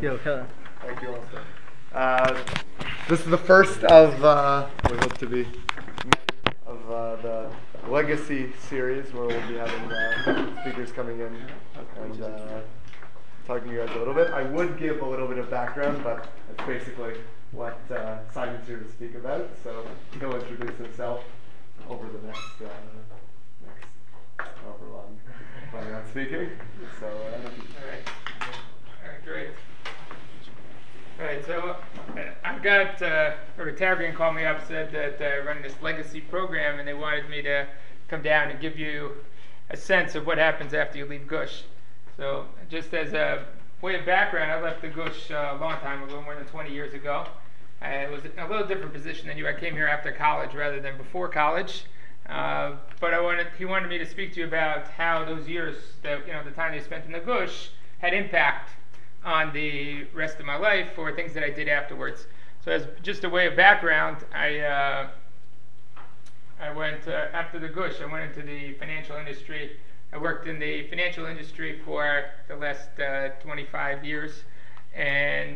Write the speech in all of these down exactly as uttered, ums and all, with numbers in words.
Yo, Kellen. Thank you also. Uh, this is the first of, uh, we hope to be, of uh, the Legacy series where we'll be having uh, speakers coming in and uh, talking to you guys a little bit. I would give a little bit of background, but that's basically what uh, Simon's here to speak about. So he'll introduce himself over the next, uh, next however long I'm planning on speaking. So, uh, all right, all right, great. All right, so uh, I've got, uh, Rotarian called me up, said that uh, running this Legacy program, and they wanted me to come down and give you a sense of what happens after you leave Gush. So just as a way of background, I left the Gush uh, a long time ago, more than twenty years ago. I was in a little different position than you. I came here after college rather than before college. Uh, but I wanted, he wanted me to speak to you about how those years, that, you know, the time they spent in the Gush had impact on the rest of my life or things that I did afterwards. So as just a way of background, I uh, I went, uh, after the Gush, I went into the financial industry. I worked in the financial industry for the last uh, twenty-five years and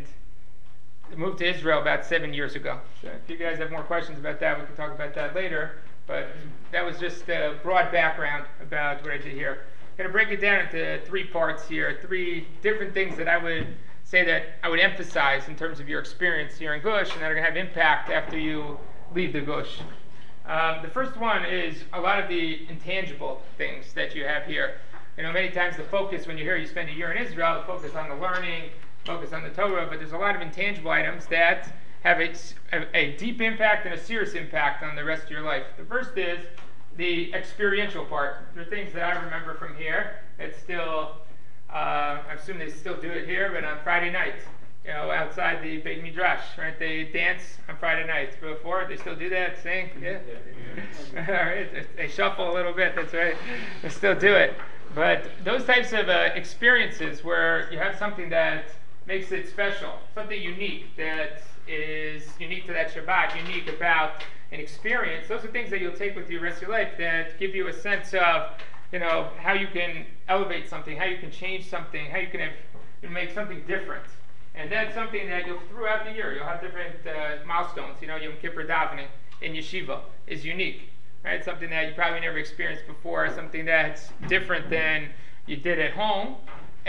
moved to Israel about seven years ago. So if you guys have more questions about that, we can talk about that later. But that was just a broad background about what I did here. I'm going to break it down into three parts here, three different things that I would say that I would emphasize in terms of your experience here in Gush and that are going to have impact after you leave the Gush. Um, the first one is a lot of the intangible things that you have here. You know, many times the focus when you're here, you spend a year in Israel, the focus on the learning, focus on the Torah, but there's a lot of intangible items that have a, a deep impact and a serious impact on the rest of your life. The first is the experiential part. There are things that I remember from here that still, uh, I assume they still do it here, but on Friday night, you know, outside the Beit Midrash, right? They dance on Friday nights. Before, they still do that, sing? Yeah. All right, they shuffle a little bit, that's right. They still do it. But those types of uh, experiences where you have something that makes it special, something unique that is unique to that Shabbat, unique about an experience, those are things that you'll take with you the rest of your life that give you a sense of, you know, how you can elevate something, how you can change something, how you can have, you make something different. And that's something that you'll, throughout the year, you'll have different uh, milestones. You know, Yom Kippur davening in yeshiva is unique, right? Something that you probably never experienced before, something that's different than you did at home.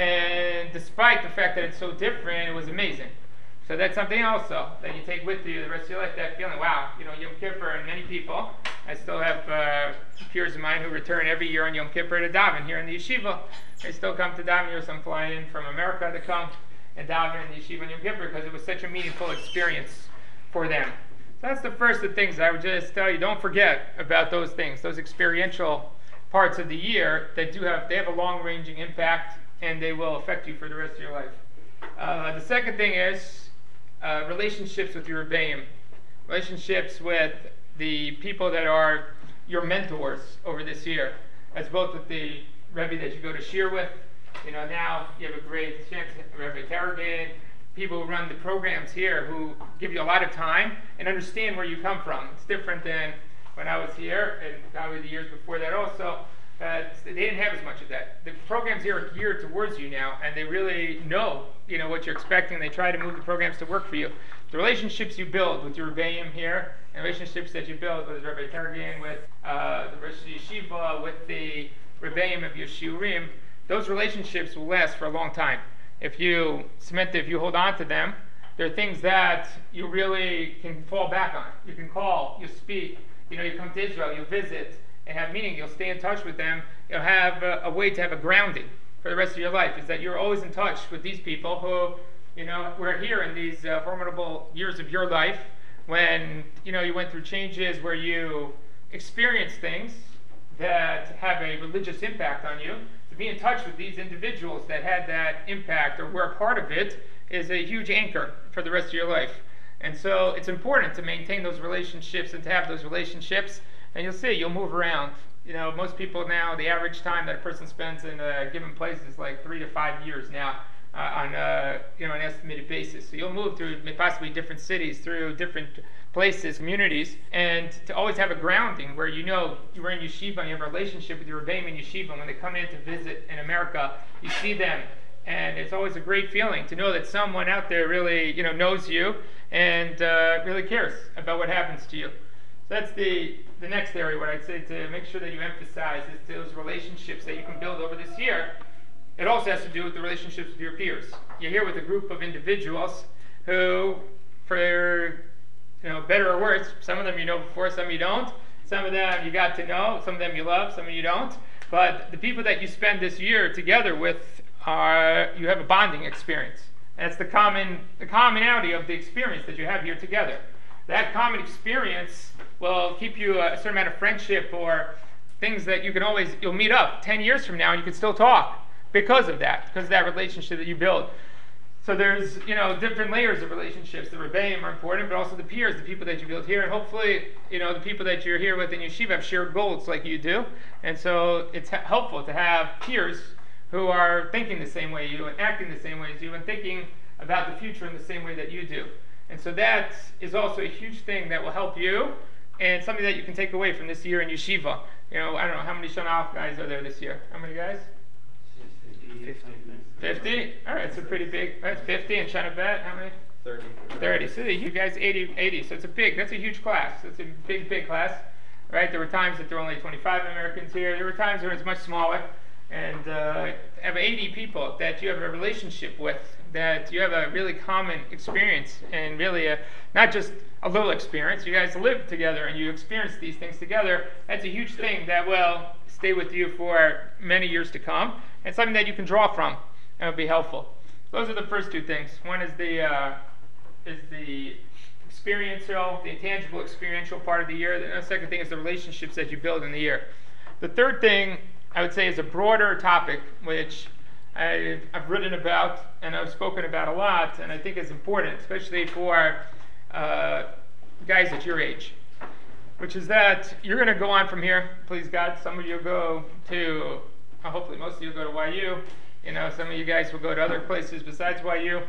And despite the fact that it's so different, it was amazing. So that's something also that you take with you the rest of your life, that feeling, wow, you know, Yom Kippur, and many people, I still have uh, peers of mine who return every year on Yom Kippur to daven here in the yeshiva. They still come to daven here, some fly in from America to come and daven in the yeshiva on Yom Kippur because it was such a meaningful experience for them. So that's the first of the things I would just tell you, don't forget about those things, those experiential parts of the year that do have, they have a long-ranging impact and they will affect you for the rest of your life. Uh, the second thing is, Uh, relationships with your Rebbeim, relationships with the people that are your mentors over this year, as both with the Rebbe that you go to shir with. You know, now you have a great chance, Rebbe Targin, people who run the programs here who give you a lot of time and understand where you come from. It's different than when I was here, and probably the years before that also. Uh, they didn't have as much of that. The programs here are geared towards you now, and they really know, you know, what you're expecting. They try to move the programs to work for you. The relationships you build with your Rebbeim here, and relationships that you build with Rabbi Targin, with uh, the Rosh Yeshiva, with the Rebbeim of your Shiurim, those relationships will last for a long time. If you cement it, if you hold on to them, there are things that you really can fall back on. You can call, you speak, you know, you come to Israel, you visit, and have meaning, you'll stay in touch with them, you'll have a, a way to have a grounding for the rest of your life, is that you're always in touch with these people who, you know, were here in these uh, formidable years of your life when, you know, you went through changes where you experienced things that have a religious impact on you. To be in touch with these individuals that had that impact or were a part of it is a huge anchor for the rest of your life. And so it's important to maintain those relationships and to have those relationships. And you'll see, you'll move around. You know, most people now, the average time that a person spends in a given place is like three to five years now uh, on a, you know, an estimated basis. So you'll move through possibly different cities, through different places, communities, and to always have a grounding where you know you were in yeshiva and you have a relationship with your Rebbeim in yeshiva. When they come in to visit in America, you see them And it's always a great feeling to know that someone out there really, you know, knows you and uh, really cares about what happens to you. So that's the, the next area where I'd say to make sure that you emphasize is those relationships that you can build over this year. It also has to do with the relationships with your peers. You're here with a group of individuals who, for you know, better or worse, some of them you know before, some you don't. Some of them you got to know, some of them you love, some of you don't. But the people that you spend this year together with, are, you have a bonding experience. And it's the common, the commonality of the experience that you have here together. That common experience will keep you a certain amount of friendship or things that you can always, you'll meet up ten years from now and you can still talk because of that, because of that relationship that you build. So there's, you know, different layers of relationships. The rebbeim are important, but also the peers, the people that you build here. And hopefully, you know, the people that you're here with in yeshiva have shared goals like you do. And so it's ha- helpful to have peers who are thinking the same way you and acting the same way as you and thinking about the future in the same way that you do. And so that is also a huge thing that will help you and something that you can take away from this year in yeshiva. You know, I don't know, how many Shana Aleph guys are there this year? How many guys? fifty. fifty? All right, so pretty big. That's fifty. And Shana Bet, how many? thirty. thirty. So you guys, eighty, eighty. So it's a big, that's a huge class. It's a big, big class. Right? There were times that there were only twenty-five Americans here. There were times where it's much smaller. And uh, have eighty people that you have a relationship with, that you have a really common experience, and really a, not just a little experience. You guys live together and you experience these things together. That's a huge thing that will stay with you for many years to come, and something that you can draw from and will be helpful. Those are the first two things. One is the uh, is the experiential, the intangible experiential part of the year. The second thing is the relationships that you build in the year. The third thing I would say is a broader topic, which I've, I've written about and I've spoken about a lot, and I think is important, especially for uh, guys at your age, which is that you're going to go on from here, please God. Some of you go to, uh, hopefully most of you go to Y U. You know, some of you guys will go to other places besides Y U.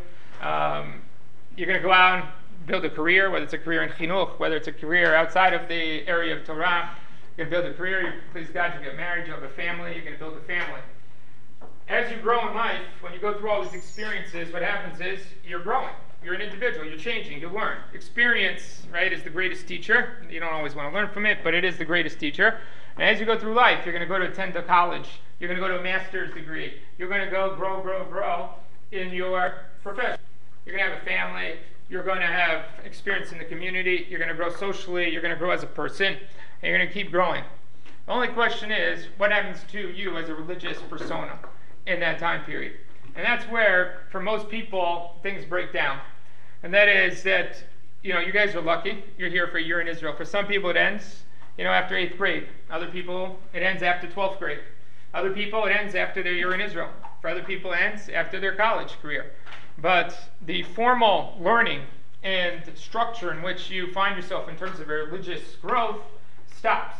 Um, you're going to go out and build a career, whether it's a career in chinuch, whether it's a career outside of the area of Torah. You're going to build a career, you, please God, you get married, you have a family, you're going to build a family. As you grow in life, when you go through all these experiences, what happens is you're growing. You're an individual, you're changing, you learn. Experience, right, is the greatest teacher. You don't always want to learn from it, but it is the greatest teacher. And as you go through life, you're going to go to attend to college, you're going to go to a master's degree, you're going to go grow, grow, grow in your profession. You're going to have a family, you're going to have experience in the community, you're going to grow socially, you're going to grow as a person, and you're going to keep growing. The only question is, what happens to you as a religious persona in that time period? And that's where, for most people, things break down. And that is that, you know, you guys are lucky. You're here for a year in Israel. For some people, it ends, you know, after eighth grade. Other people, it ends after twelfth grade. Other people, it ends after their year in Israel. For other people, it ends after their college career. But the formal learning and structure in which you find yourself in terms of religious growth stops.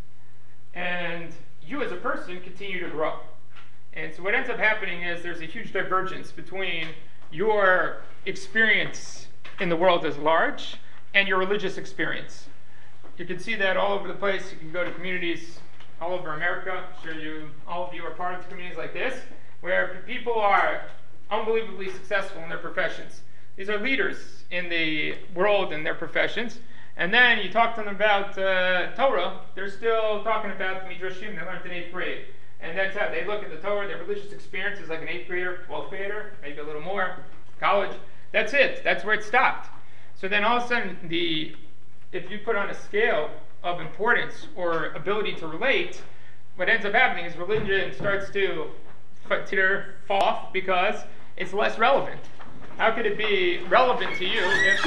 And you as a person continue to grow. And so what ends up happening is there's a huge divergence between your experience in the world as large and your religious experience. You can see that all over the place. You can go to communities all over America. I'm sure you, all of you are part of communities like this, where people are unbelievably successful in their professions. These are leaders in the world in their professions. And then you talk to them about uh, Torah, they're still talking about the Midrashim they learned in eighth grade. And that's how they look at the Torah. Their religious experience is like an eighth grader, twelfth grader, maybe a little more, college. That's it. That's where it stopped. So then all of a sudden, the if you put on a scale of importance or ability to relate, what ends up happening is religion starts to fall off because it's less relevant. How could it be relevant to you if...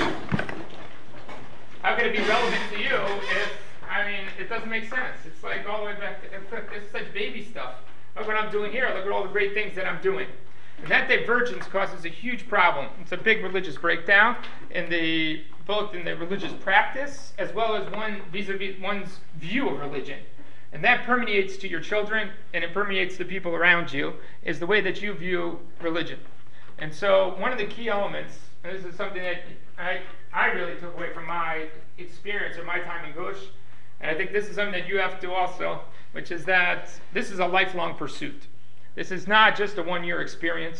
How could it be relevant to you if, I mean, it doesn't make sense. It's like all the way back to, it's such baby stuff. Look what I'm doing here. Look at all the great things that I'm doing. And that divergence causes a huge problem. It's a big religious breakdown in the, both in the religious practice as well as one vis-a-vis one's view of religion. And that permeates to your children and it permeates the people around you, is the way that you view religion. And so one of the key elements, and this is something that I, I really took away from my experience or my time in Gush, and I think this is something that you have to also, which is that this is a lifelong pursuit. This is not just a one-year experience.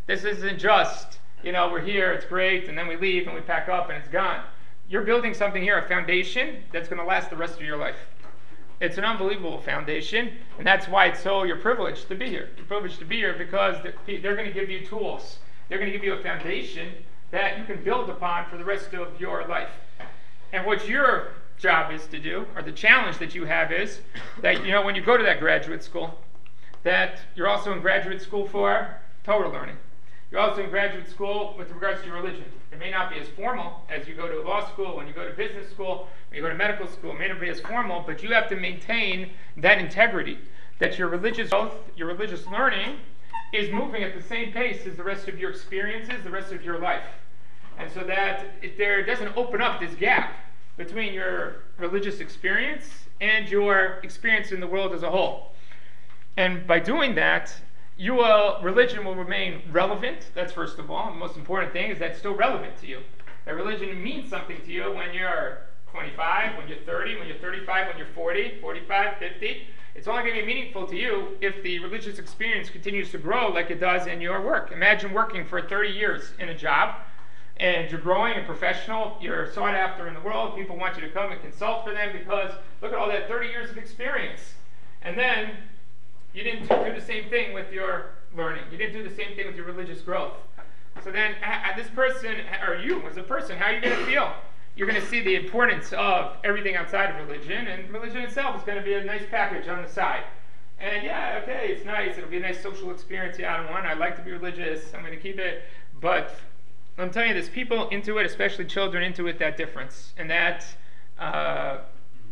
This isn't just, you know, we're here, it's great, and then we leave and we pack up and it's gone. You're building something here, a foundation that's going to last the rest of your life. It's an unbelievable foundation, and that's why it's so you're privileged to be here. You're privileged to be here because they're going to give you tools. They're going to give you a foundation that you can build upon for the rest of your life. And what your job is to do, or the challenge that you have is that, you know, when you go to that graduate school, that you're also in graduate school for Torah learning. You're also in graduate school with regards to your religion. It may not be as formal as you go to law school, when you go to business school, when you go to medical school. It may not be as formal, but you have to maintain that integrity, that your religious growth, your religious learning is moving at the same pace as the rest of your experiences, the rest of your life. And so that it, there doesn't open up this gap between your religious experience and your experience in the world as a whole. And by doing that, you will, religion will remain relevant. That's first of all. The most important thing is that it's still relevant to you. That religion means something to you when you're twenty-five, when you're thirty, when you're thirty-five, when you're forty, forty-five, fifty. It's only going to be meaningful to you if the religious experience continues to grow like it does in your work. Imagine working for thirty years in a job, and you're growing and professional, you're sought after in the world, people want you to come and consult for them because look at all that thirty years of experience. And then you didn't do the same thing with your learning. You didn't do the same thing with your religious growth. So then uh, this person, or you as a person, how are you going to feel? You're going to see the importance of everything outside of religion, and religion itself is going to be a nice package on the side. And yeah, okay, it's nice. It'll be a nice social experience. Yeah, I don't want. I like to be religious. I'm going to keep it. But I'm telling you, there's people into it, especially children into it, that difference. And that uh,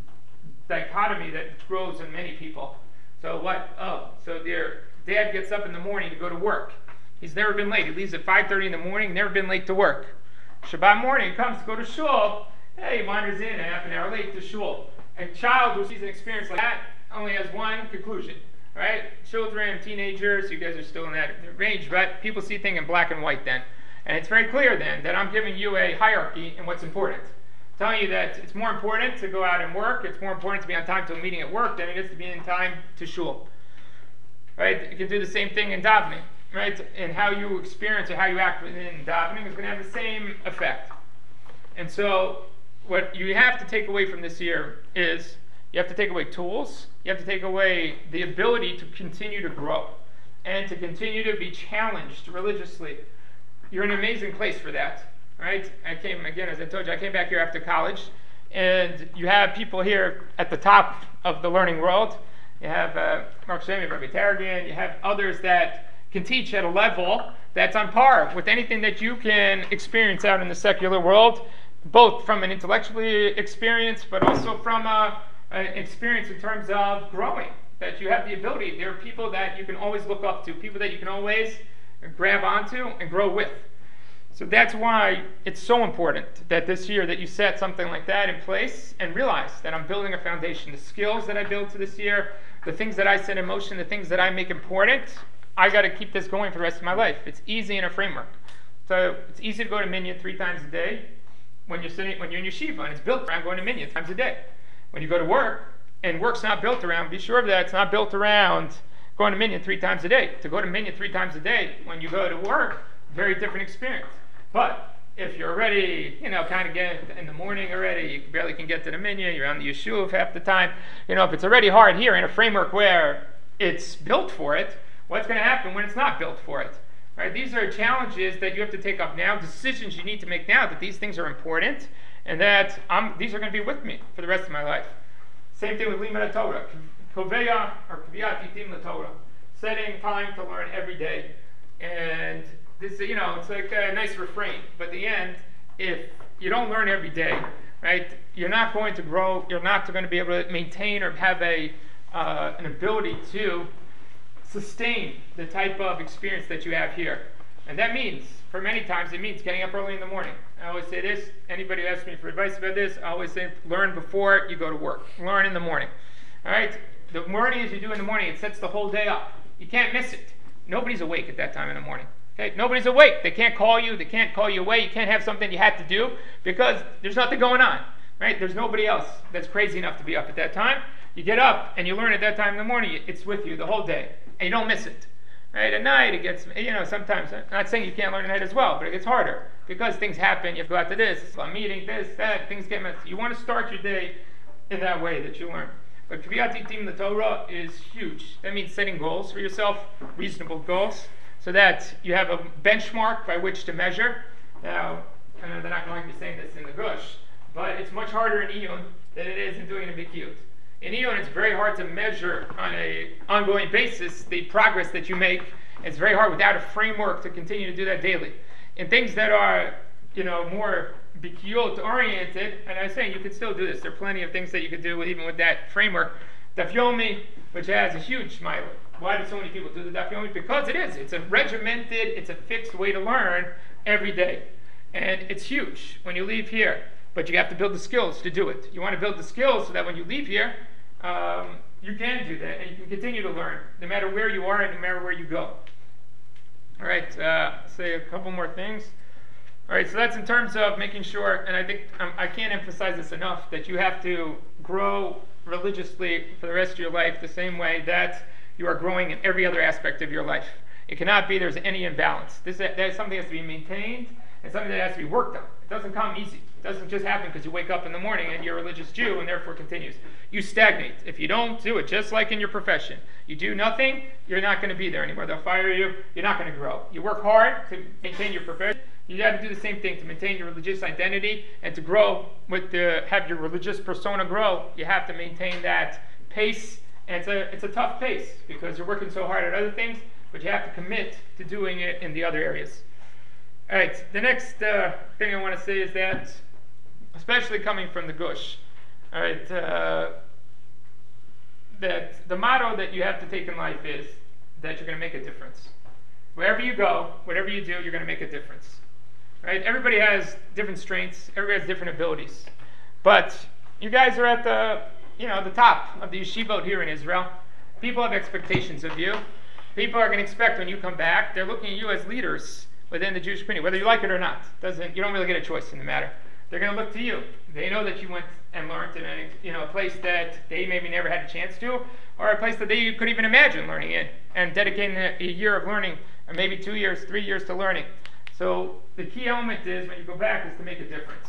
dichotomy that grows in many people. So what? Oh, so their dad gets up in the morning to go to work. He's never been late. He leaves at five thirty in the morning, never been late to work. Shabbat morning, he comes to go to shul. Hey, he wanders in half an hour late to shul. A child who sees an experience like that only has one conclusion, right? Children, teenagers, you guys are still in that range, but people see things in black and white then. And it's very clear then that I'm giving you a hierarchy in what's important. I'm telling you that it's more important to go out and work, it's more important to be on time to a meeting at work than it is to be in time to shul. Right? You can do the same thing in davening, right? And how you experience or how you act within davening is going to have the same effect. And so what you have to take away from this year is you have to take away tools, you have to take away the ability to continue to grow and to continue to be challenged religiously. You're in an amazing place for that, right? I came, again, as I told you, I came back here after college, and you have people here at the top of the learning world. You have uh, Mark Shemi, Rabbi Tarragon, you have others that can teach at a level that's on par with anything that you can experience out in the secular world, both from an intellectually experience, but also from a, an experience in terms of growing, that you have the ability. There are people that you can always look up to, people that you can always grab onto and grow with. So that's why it's so important that this year that you set something like that in place and realize that I'm building a foundation. The skills that I build to this year, the things that I set in motion, the things that I make important, I got to keep this going for the rest of my life. It's easy in a framework. So it's easy to go to Minyan three times a day when you're sitting, when you're in yeshiva, and it's built around going to Minyan times a day. When you go to work, and work's not built around, be sure of that, it's not built around going to Minyan three times a day. To go to Minyan three times a day when you go to work, very different experience. But if you're already, you know, kind of getting in the morning already, you barely can get to the Minyan, you're on the yeshuv half the time. You know, if it's already hard here in a framework where it's built for it, what's going to happen when it's not built for it? Right? These are challenges that you have to take up now, decisions you need to make now, that these things are important, and that I'm, these are going to be with me for the rest of my life. Same thing with Limud Torah. Koveya or Kviyat Yitim LaTorah. Setting time to learn every day. And this, you know, it's like a nice refrain. But at the end, if you don't learn every day, right, you're not going to grow, you're not going to be able to maintain or have a uh, an ability to sustain the type of experience that you have here. And that means, for many times, it means getting up early in the morning. I always say this, anybody who asks me for advice about this, I always say, learn before you go to work. Learn in the morning. All right? The morning, as you do in the morning, it sets the whole day up. You can't miss it. Nobody's awake at that time in the morning. Okay? Nobody's awake. They can't call you. They can't call you away. You can't have something you have to do because there's nothing going on. Right? There's nobody else that's crazy enough to be up at that time. You get up and you learn at that time in the morning. It's with you the whole day. And you don't miss it. Right? At night, it gets, you know, sometimes, I'm not saying you can't learn at night as well, but it gets harder because things happen. You have to go out to this, a meeting, this, that, things get messy. You want to start your day in that way that you learn. But Kriyat Itim the Torah is huge. That means setting goals for yourself, reasonable goals, so that you have a benchmark by which to measure. Now, I know they're not going to be saying this in the Gush, but it's much harder in Iyun than it is in doing a Bikiyut. In Iyun, it's very hard to measure on an ongoing basis the progress that you make. It's very hard without a framework to continue to do that daily. In things that are, you know, more Bikiyot oriented, and I was saying you could still do this. There are plenty of things that you could do with, even with that framework. Daf Yomi, which has a huge smile. Why do so many people do the Daf Yomi? Because it is. It's a regimented, it's a fixed way to learn every day. And it's huge when you leave here. But you have to build the skills to do it. You want to build the skills so that when you leave here, um, you can do that. And you can continue to learn, no matter where you are and no matter where you go. All right, uh, say a couple more things. All right, so that's in terms of making sure, and I think um, I can't emphasize this enough, that you have to grow religiously for the rest of your life the same way that you are growing in every other aspect of your life. It cannot be there's any imbalance. This that is something that has to be maintained and something that has to be worked on. It doesn't come easy. It doesn't just happen because you wake up in the morning and you're a religious Jew and therefore continues. You stagnate. If you don't do it, just like in your profession, you do nothing, you're not going to be there anymore. They'll fire you. You're not going to grow. You work hard to maintain your profession. You have to do the same thing to maintain your religious identity and to grow with the have your religious persona grow. You have to maintain that pace, and it's a it's a tough pace because you're working so hard at other things, but you have to commit to doing it in the other areas. All right, the next uh, thing I want to say is that, especially coming from the Gush, all right, uh, that the motto that you have to take in life is that you're going to make a difference. Wherever you go, whatever you do, you're going to make a difference. Right? Everybody has different strengths. Everybody has different abilities. But you guys are at the, you know, the top of the yeshivot here in Israel. People have expectations of you. People are going to expect when you come back. They're looking at you as leaders within the Jewish community, whether you like it or not. Doesn't you don't really get a choice in the matter. They're going to look to you. They know that you went and learned in a, you know, a place that they maybe never had a chance to, or a place that they could even imagine learning in, and dedicating a, a year of learning, or maybe two years, three years to learning. So the key element is, when you go back, is to make a difference.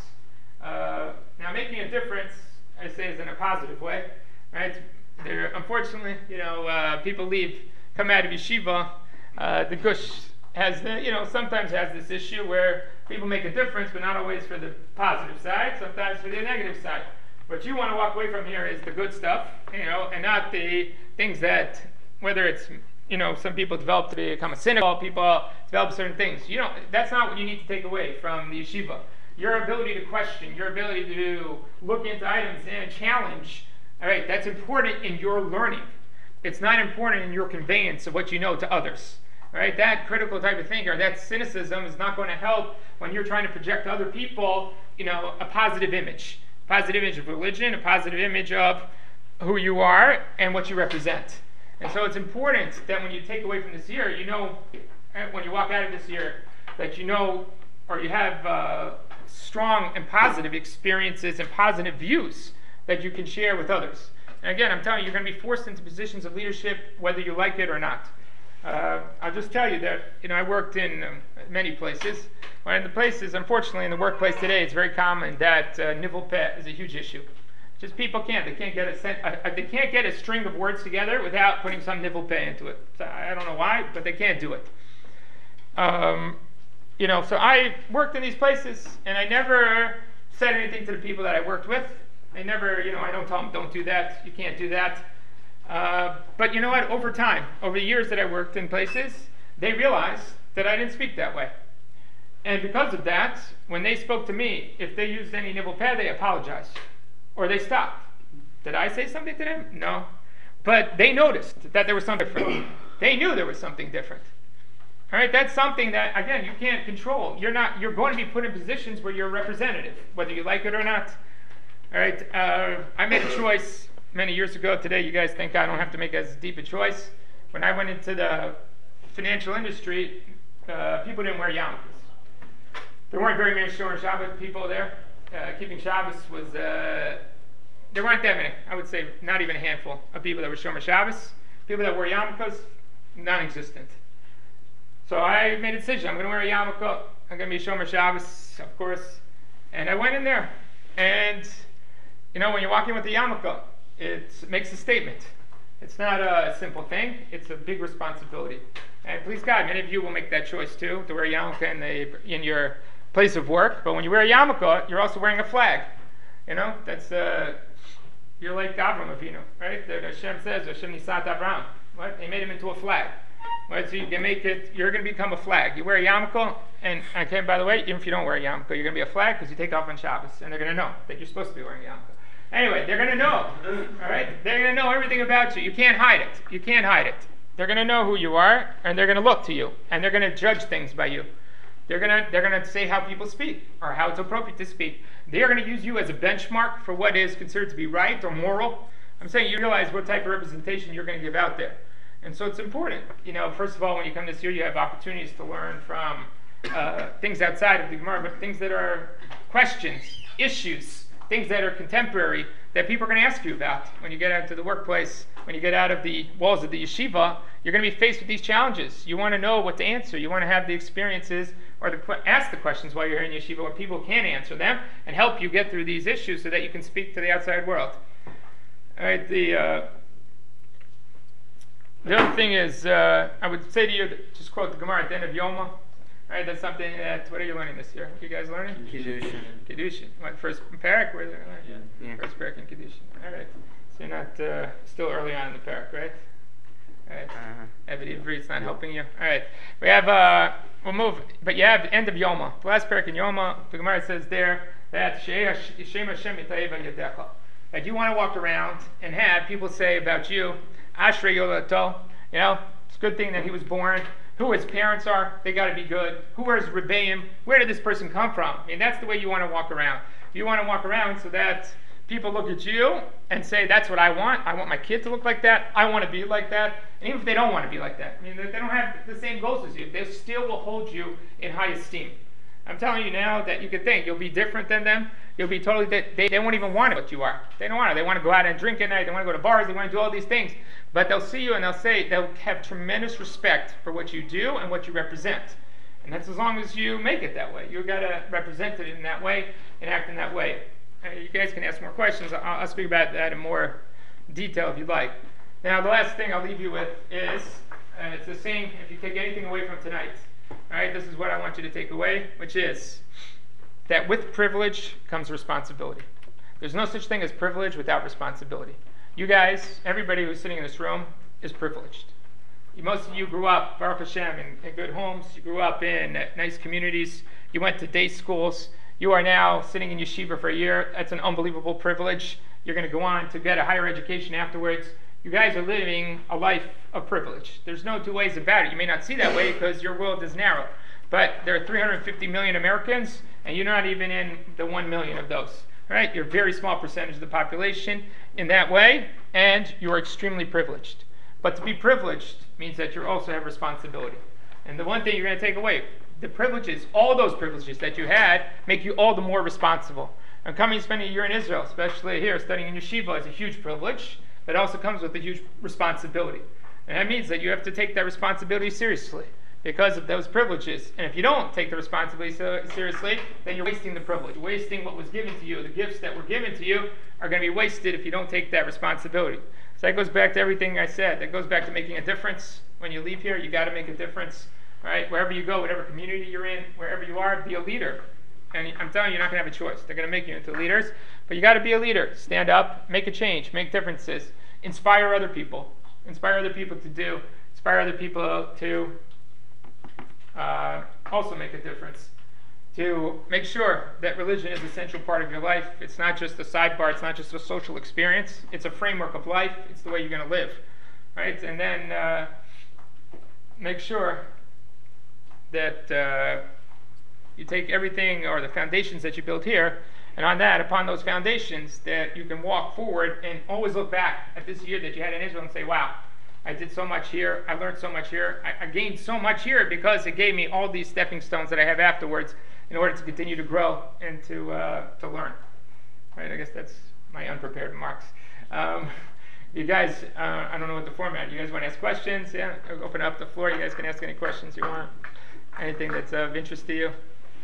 Uh, now, making a difference, I say, is in a positive way, right? There, unfortunately, you know, uh, people leave, come out of yeshiva. Uh, the Gush has, the, you know, sometimes has this issue where people make a difference, but not always for the positive side, sometimes for the negative side. What you want to walk away from here is the good stuff, you know, and not the things that, whether it's, you know, some people develop to become a synagogue, people develop certain things. You know, that's not what you need to take away from the yeshiva. Your ability to question, your ability to look into items and challenge, all right, that's important in your learning. It's not important in your conveyance of what you know to others. All right, that critical type of thinker, that cynicism is not going to help when you're trying to project to other people, you know, a positive image. Positive image of religion, a positive image of who you are and what you represent. And so it's important that when you take away from this year, you know, when you walk out of this year, that you know, or you have uh, strong and positive experiences and positive views that you can share with others. And again, I'm telling you, you're going to be forced into positions of leadership whether you like it or not. Uh, I'll just tell you that, you know, I worked in um, many places. One of the places, unfortunately, in the workplace today, it's very common that uh, nivel peh is a huge issue. Just people can't. They can't get a, sen- a, a they can't get a string of words together without putting some nivel peh into it. So I don't know why, but they can't do it. Um, you know, so I worked in these places, and I never said anything to the people that I worked with. I never, you know, I don't tell them, don't do that. You can't do that. Uh, but you know what? Over time, over the years that I worked in places, they realized that I didn't speak that way. And because of that, when they spoke to me, if they used any nivel peh, they apologized. Or they stopped. Did I say something to them? No. But they noticed that there was something different. They knew there was something different. All right, that's something that, again, you can't control. You're not. You're going to be put in positions where you're a representative, whether you like it or not. All right, uh, I made a choice many years ago. Today, you guys think I don't have to make as deep a choice. When I went into the financial industry, uh, people didn't wear yarmulkes. There weren't very many Shomer Shabbos people there. Uh, keeping Shabbos was, uh, there weren't that many. I would say not even a handful of people that were Shomer Shabbos. People that wore yarmulkes, non-existent. So I made a decision. I'm going to wear a yarmulke. I'm going to be Shomer Shabbos, of course. And I went in there. And, you know, when you're walking with a yarmulke, it makes a statement. It's not a simple thing. It's a big responsibility. And please God, many of you will make that choice too, to wear a yarmulke in, the, in your place of work. But when you wear a yarmulke, you're also wearing a flag. You know, that's, uh, you're like Avram Avinu, right? That Hashem says, Hashem Nisat Avram. What? They made him into a flag. Right? So you can make it, you're going to become a flag. You wear a yarmulke, and okay, by the way, even if you don't wear a yarmulke, you're going to be a flag because you take off on Shabbos, and they're going to know that you're supposed to be wearing a yarmulke. Anyway, they're going to know, all right? They're going to know everything about you. You can't hide it. You can't hide it. They're going to know who you are, and they're going to look to you, and they're going to judge things by you. They're going to they're going to say how people speak, or how it's appropriate to speak. They're going to use you as a benchmark for what is considered to be right or moral. I'm saying you realize what type of representation you're going to give out there. And so it's important. You know, first of all, when you come this year, you have opportunities to learn from uh, things outside of the Gemara, but things that are questions, issues, things that are contemporary that people are going to ask you about. When you get out to the workplace, when you get out of the walls of the yeshiva, you're going to be faced with these challenges. You want to know what to answer. You want to have the experiences or the, ask the questions while you're in yeshiva where people can answer them and help you get through these issues so that you can speak to the outside world. All right, the... Uh, The other thing is, uh, I would say to you, that, just quote the Gemara at the end of Yoma. All right, that's something that, what are you learning this year? What are you guys learning? Kiddushin. Kiddushin. What, first parak? Where are they learning? Yeah. First parak in Kiddushin. All right. So you're not, uh, still early on in the parak, right? All right. Uh-huh. Evid Ivri, it's not helping you. All right. We have, uh, we'll move, but you have the end of Yoma. The last parak in Yoma, the Gemara says there that Shem Hashem Yitayeva Yadecha. That you want to walk around and have people say about you, Ashrei Yolato, you know, it's a good thing that he was born. Who his parents are, they got to be good. Who are his rebbeim? Where did this person come from? I mean, that's the way you want to walk around. You want to walk around so that people look at you and say, that's what I want. I want my kid to look like that. I want to be like that. And even if they don't want to be like that, I mean, they don't have the same goals as you, they still will hold you in high esteem. I'm telling you now that you could think you'll be different than them. You'll be totally, they, they, they won't even want what you are. They don't want it. They want to go out and drink at night. They want to go to bars. They want to do all these things. But they'll see you and they'll say, they'll have tremendous respect for what you do and what you represent. And that's as long as you make it that way. You've got to represent it in that way and act in that way. Uh, you guys can ask more questions. I'll, I'll speak about that in more detail if you'd like. Now, the last thing I'll leave you with is, uh, it's the same if you take anything away from tonight. All right, this is what I want you to take away, which is that with privilege comes responsibility. There's no such thing as privilege without responsibility. You guys, everybody who's sitting in this room is privileged. You, most of you grew up, Baruch Hashem, in, in good homes. You grew up in uh, nice communities. You went to day schools. You are now sitting in yeshiva for a year. That's an unbelievable privilege. You're going to go on to get a higher education afterwards. You guys are living a life of privilege. There's no two ways about it. You may not see that way because your world is narrow. But there are three hundred fifty million Americans, and you're not even in the one million of those. Right? You're a very small percentage of the population in that way, and you're extremely privileged. But to be privileged means that you also have responsibility. And the one thing you're going to take away, the privileges, all those privileges that you had, make you all the more responsible. And coming and spending a year in Israel, especially here, studying in yeshiva, is a huge privilege, but it also comes with a huge responsibility. And that means that you have to take that responsibility seriously because of those privileges. And if you don't take the responsibility so seriously, then you're wasting the privilege. You're wasting what was given to you. The gifts that were given to you are going to be wasted if you don't take that responsibility. So that goes back to everything I said. That goes back to making a difference. When you leave here, you got to make a difference. All right? Wherever you go, whatever community you're in, wherever you are, be a leader. And I'm telling you, you're not going to have a choice. They're going to make you into leaders. But you got to be a leader. Stand up, make a change, make differences. Inspire other people. Inspire other people to do. Inspire other people to uh, also make a difference. To make sure that religion is an essential part of your life. It's not just a sidebar. It's not just a social experience. It's a framework of life. It's the way you're going to live. Right? And then uh, make sure that uh, you take everything or the foundations that you built here, and on that, upon those foundations, that you can walk forward and always look back at this year that you had in Israel and say, wow, I did so much here, I learned so much here, I, I gained so much here because it gave me all these stepping stones that I have afterwards in order to continue to grow and to uh, to learn. Right? I guess that's my unprepared remarks. Um, You guys, uh, I don't know what the format. You guys want to ask questions? Yeah, I'll open up the floor. You guys can ask any questions you want. Anything that's of interest to you.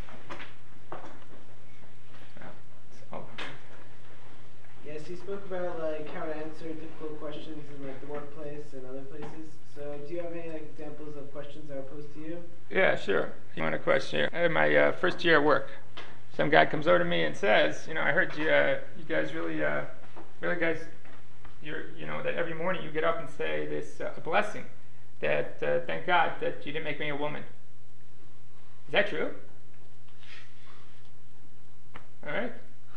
Yes, you spoke about like how to answer difficult questions in like the workplace and other places. So, do you have any like examples of questions that are posed to you? Yeah, sure. You want a question here? I had my uh, first year at work. Some guy comes over to me and says, you know, I heard you, uh, you guys really, uh, really guys, you're, you know, that every morning you get up and say this uh, blessing, that uh, thank God that you didn't make me a woman. Is that true? All right.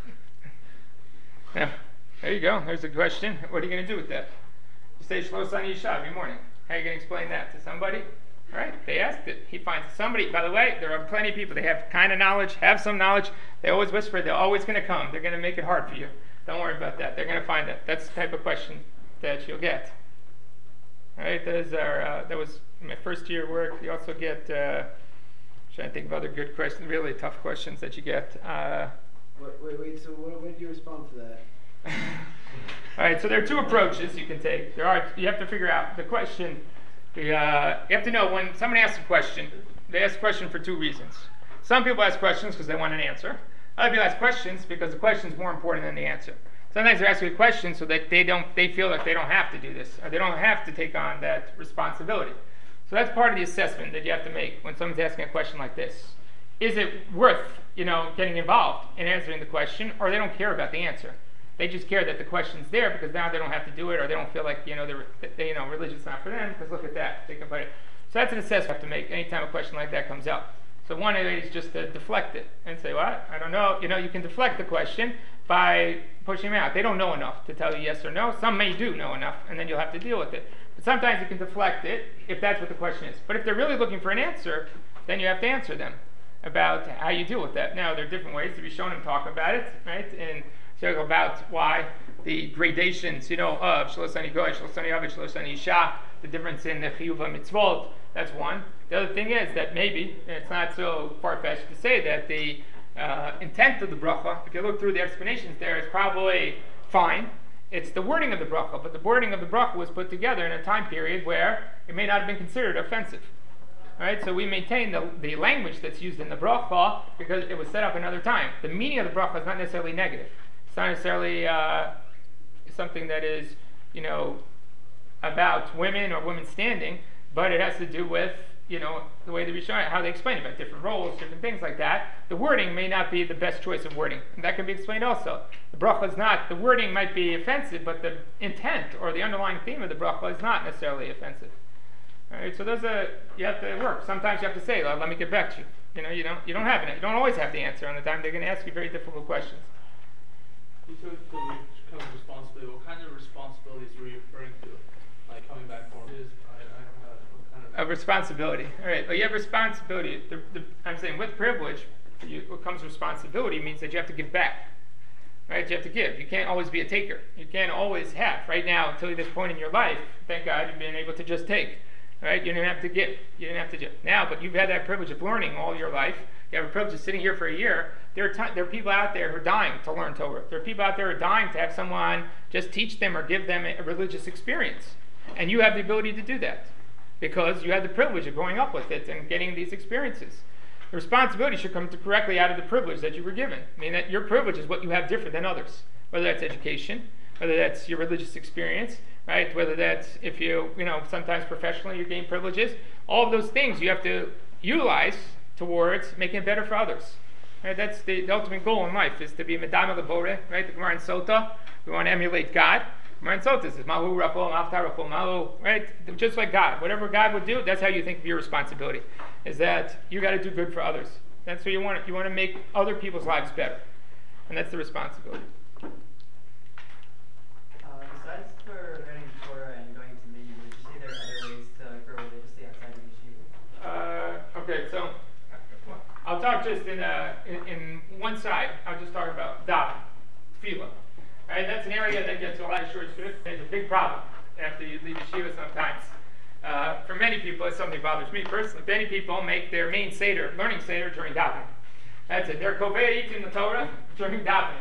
Now, there you go. There's a question. What are you going to do with that? You say Shlo Sani Yisha every morning. How are you going to explain that to somebody? All right. They asked it. He finds somebody. By the way, there are plenty of people. They have kind of knowledge, have some knowledge. They always whisper. They're always going to come. They're going to make it hard for you. Don't worry about that. They're going to find that. That's the type of question that you'll get. All right. Those are, uh, that was my first year work. You also get, uh, trying to think of other good questions, really tough questions that you get. Uh, Wait, wait, wait. So, what, what did you respond to that? All right, so there are two approaches you can take. There are you have to figure out the question. The, uh, you have to know when someone asks a question, they ask a question for two reasons. Some people ask questions because they want an answer. Other people ask questions because the question is more important than the answer. Sometimes they're asking a question so that they don't they feel like they don't have to do this or they don't have to take on that responsibility. So that's part of the assessment that you have to make when someone's asking a question like this. Is it worth, you know, getting involved in answering the question, or they don't care about the answer? They just care that the question's there because now they don't have to do it, or they don't feel like, you know, they're, they, you know, religion's not for them because look at that, think about it. So that's an assessment you have to make anytime a question like that comes up. So one way is just to deflect it and say, what? I don't know. You know, you can deflect the question by pushing them out. They don't know enough to tell you yes or no. Some may do know enough, and then you'll have to deal with it. But sometimes you can deflect it if that's what the question is. But if they're really looking for an answer, then you have to answer them about how you deal with that. Now, there are different ways to be shown and talk about it, right? And so about why the gradations, you know, of Shlo Sani Goy, Shlo Sani Avid, Shlo Sani Isha, the difference in the Chiyuva Mitzvot, that's one. The other thing is that maybe, it's not so far-fetched to say that the uh, intent of the bracha, if you look through the explanations there, is probably fine. It's the wording of the bracha, but the wording of the bracha was put together in a time period where it may not have been considered offensive. All right, so we maintain the, the language that's used in the bracha because it was set up another time. The meaning of the bracha is not necessarily negative. It's not necessarily uh, something that is, you know, about women or women standing, but it has to do with, you know, the way the Rishonim, how they explain about different roles, different things like that. The wording may not be the best choice of wording. And that can be explained also. The bracha is not, the wording might be offensive, but the intent or the underlying theme of the bracha is not necessarily offensive. All right, so those are, you have to work. Sometimes you have to say, well, let me get back to you. You know, you don't, you don't have it. You don't always have the answer on the time. They're going to ask you very difficult questions. You took the kind of responsibility. What kind of responsibilities were you referring to? Like coming back home? Is, I, I, uh, what kind of... A responsibility. All right, well, you have responsibility. The, the, I'm saying with privilege, you, what comes responsibility means that you have to give back. Right, you have to give. You can't always be a taker. You can't always have. Right now, until this point in your life, thank God you've been able to just take. Right? You didn't have to give. You didn't have to give. Now, but you've had that privilege of learning all your life. You have a privilege of sitting here for a year. There are, t- there are people out there who are dying to learn Torah. There are people out there who are dying to have someone just teach them or give them a, a religious experience. And you have the ability to do that because you had the privilege of growing up with it and getting these experiences. The responsibility should come to directly out of the privilege that you were given. I mean, that your privilege is what you have different than others, whether that's education, whether that's your religious experience, right? Whether that's if you, you know, sometimes professionally you gain privileges. All of those things you have to utilize towards making it better for others. Right? That's the, the ultimate goal in life, is to be Medama Lebore, right? The Gemara in Sota, we want to emulate God. Gemara in Sota says, Mahu Rachol, Maftar Rachol, Mahu, right? Just like God. Whatever God would do, that's how you think of your responsibility, is that you got to do good for others. That's what you want. You want to make other people's lives better. And that's the responsibility. Besides for learning Torah and going to Minyan, would you say there are other ways to grow religiously outside of yeshiva? Uh, okay, so I'll talk just in, uh, in in one side. I'll just talk about davening, tefillah. Right, that's an area that gets a lot of short shrift. It's a big problem after you leave yeshiva sometimes. Uh, for many people, it's something that bothers me personally. Many people make their main seder, learning seder, during davening. That's it. They're kovei eating the Torah during davening.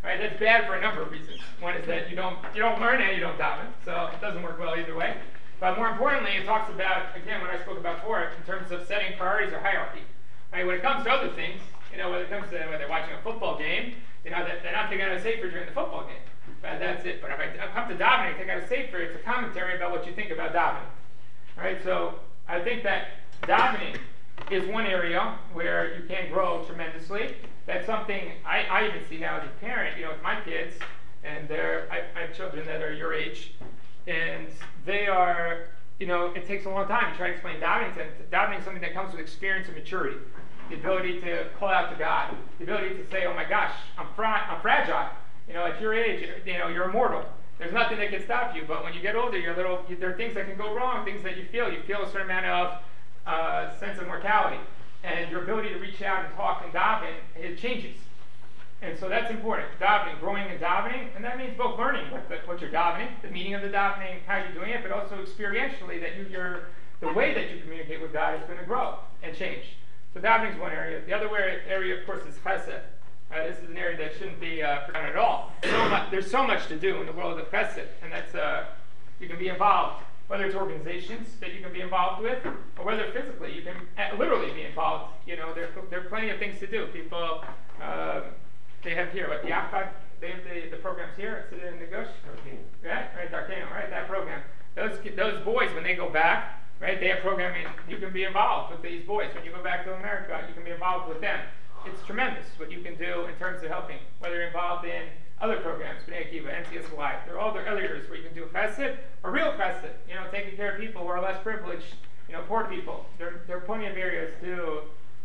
Right? That's bad for a number of reasons. One is that you don't you don't learn and you don't daven, so it doesn't work well either way. But more importantly, it talks about, again, what I spoke about before, in terms of setting priorities or hierarchy. Right? When it comes to other things, you know, when it comes to when they're watching a football game, you know, they're not taking out a sefer during the football game. But that's it. But if I come to davening and take out a sefer, it's a commentary about what you think about davening. All right? So I think that davening is one area where you can grow tremendously. That's something I, I even see now as a parent, you know, with my kids, and they're, I, I have children that are your age, and they are, you know, it takes a long time to try to explain davening to them. Davening is something that comes with experience and maturity. The ability to call out to God, the ability to say, oh my gosh, I'm, fra- I'm fragile. You know, at your age, you know, you're immortal. There's nothing that can stop you. But when you get older, you're a little, you, there are things that can go wrong, things that you feel. You feel a certain amount of uh, sense of mortality. And your ability to reach out and talk and daven, it changes. And so that's important. Davening, growing and davening, and that means both learning what, the, what you're davening, the meaning of the davening, how you're doing it, but also experientially that you, you're, the way that you communicate with God is going to grow and change. So davening is one area. The other area, of course, is chesed. Uh, this is an area that shouldn't be uh, forgotten at all. So much, there's so much to do in the world of chesed, and that's uh, you can be involved, whether it's organizations that you can be involved with, or whether physically you can uh, literally be involved. You know, there, there are plenty of things to do. People, uh, they have here, what, the Akkad, they have the, the programs here, it's in the Gush. Yeah, right, Darkano, right, that program. Those, those boys, when they go back, right, they have programming, you can be involved with these boys. When you go back to America, you can be involved with them. It's tremendous what you can do in terms of helping, whether you're involved in other programs, B'nai Akiva, N C S Y. There are all the other areas where you can do chesed, or real chesed, you know, taking care of people who are less privileged, you know, poor people. There, there are plenty of areas to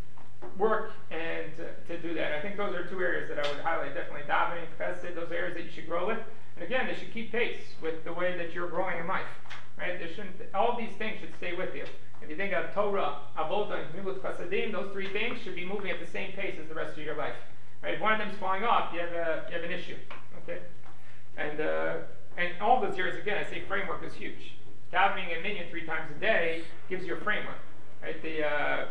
work and to, to do that. I think those are two areas that I would highlight, definitely davening, chesed, those areas that you should grow with. And again, they should keep pace with the way that you're growing in life. Right? There shouldn't, all these things should stay with you. If you think of Torah, Avodah, and Gemilut Chasadim, those three things should be moving at the same pace as the rest of your life. Right? If one of them is falling off, you have a, you have an issue. Okay? And uh, and all those areas, again, I say framework is huge. Davening and minyan three times a day gives you a framework. Right? The uh,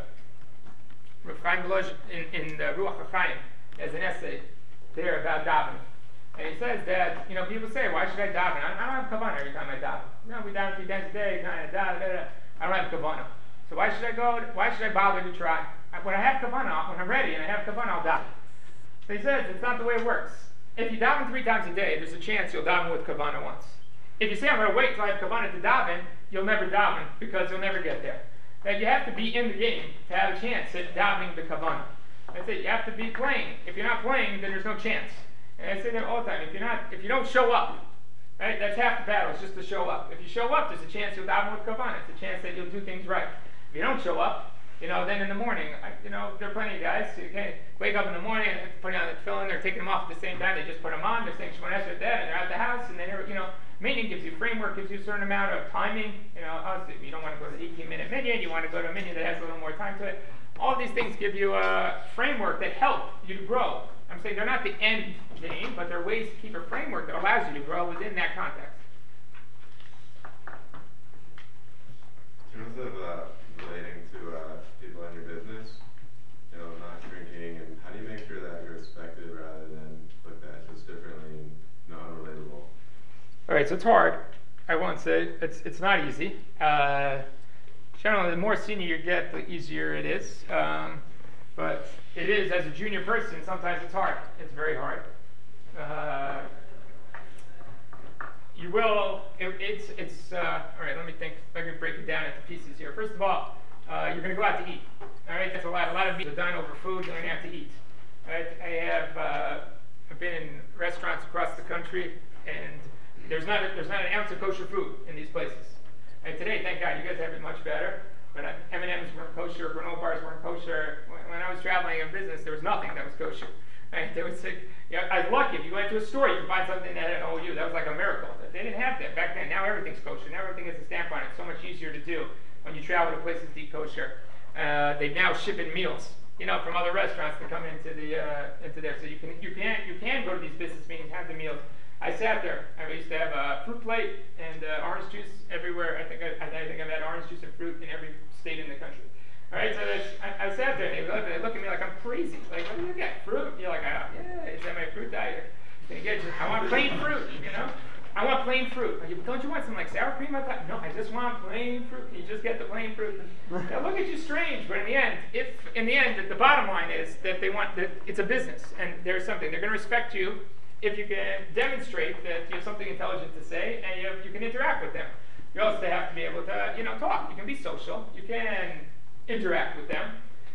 Rav Chaim Volozhin in, in the Ruach HaChaim has an essay there about davening. And he says that, you know, people say, why should I daven? I, I don't have kavanah every time I daven. No, we daven three times a day, nine, da, da, da. I don't have kavanah. So why should I go, why should I bother to try? When I have kavanah, when I'm ready and I have kavanah, I'll daven. So he says, it's not the way it works. If you daven three times a day, there's a chance you'll daven with kavanah once. If you say, I'm going to wait till I have kavanah to daven, you'll never daven because you'll never get there. That you have to be in the game to have a chance at davening the kavanah. That's it, you have to be playing. If you're not playing, then there's no chance. And I say that all the time. If you're not, if you don't show up, right, that's half the battle. It's just to show up. If you show up, there's a chance you'll daven with kavanah. It's a chance that you'll do things right. If you don't show up, you know, then in the morning, I, you know, there are plenty of guys who can wake up in the morning and put on the tefillin. They're taking them off at the same time. They just put them on. They're saying Shemona Esrei dead, and they're at the house, and they're, you know, minyan gives you framework, gives you a certain amount of timing. You know, obviously, you don't want to go to the eighteen minute minyan. You want to go to a minyan that has a little more time to it. All these things give you a framework that help you to grow. I'm saying they're not the end game, but they're ways to keep a framework that allows you to grow within that context. In terms of uh, relating to uh, people in your business, you know, not drinking, and how do you make sure that you're respected rather than looked at just differently and non-relatable? All right, so it's hard. I won't say it's it's not easy. Uh, generally, the more senior you get, the easier it is. Um, but it is, as a junior person, sometimes it's hard. It's very hard. Uh, you will, it, it's, it's uh, all right, let me think, let me break it down into pieces here. First of all, uh, you're going to go out to eat. All right, that's a lot. A lot of people dine over food, you're going to have to eat. All right, I have uh, I've been in restaurants across the country, and there's not, a, there's not an ounce of kosher food in these places. And today, thank God, you guys have it much better. But M and M's weren't kosher, granola bars weren't kosher. When, when I was traveling in business, there was nothing that was kosher. Right? They would say, you know, I was lucky. If you went to a store, you could find something that had an O U. That was like a miracle. They didn't have that back then. Now everything's kosher. Now everything has a stamp on it. It's so much easier to do when you travel to places to eat kosher. Uh, they now ship in meals, you know, from other restaurants to come into the uh, into there. So you can you can you can go to these business meetings, have the meals. I sat there. I used to have a fruit plate and uh, orange juice everywhere. I think I, I think I've had orange juice and fruit in every state in the country. All right, so I, I sat there and they look, they look at me like I'm crazy. Like, what do you get? Fruit? You're like, oh, yeah, is that my fruit diet? They get you, I want plain fruit, you know? I want plain fruit. You, don't you want some like sour cream like that? No, I just want plain fruit. You just get the plain fruit. They'll look at you strange, but in the end, if in the end, the bottom line is that they want that it's a business and there's something. They're going to respect you if you can demonstrate that you have something intelligent to say and you, have, you can interact with them. You also have to be able to, you know, talk. You can be social. You can interact with them,